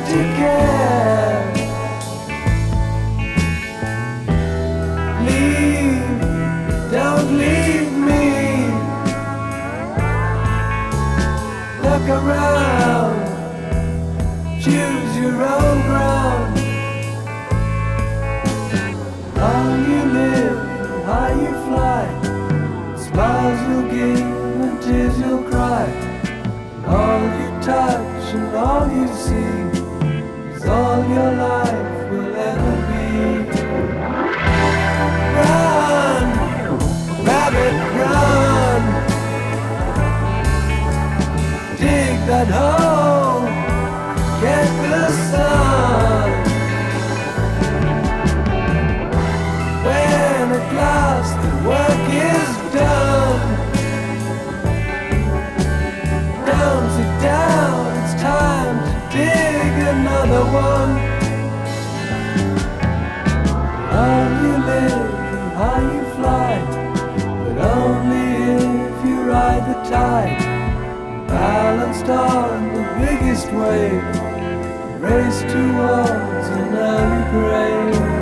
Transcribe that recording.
to care. Leave, don't leave me. Look around, choose your own ground. How you live, how you fly, smiles you'll give and tears you'll cry. All you touch and all you see is all your life will ever be. Run, rabbit, run. Dig that hole, get the sun. When at last the work is done, don't sit down, it's time to dig another one. How you live and how you fly, but only if you ride the tide. Balanced on the biggest wave, race towards an early grave.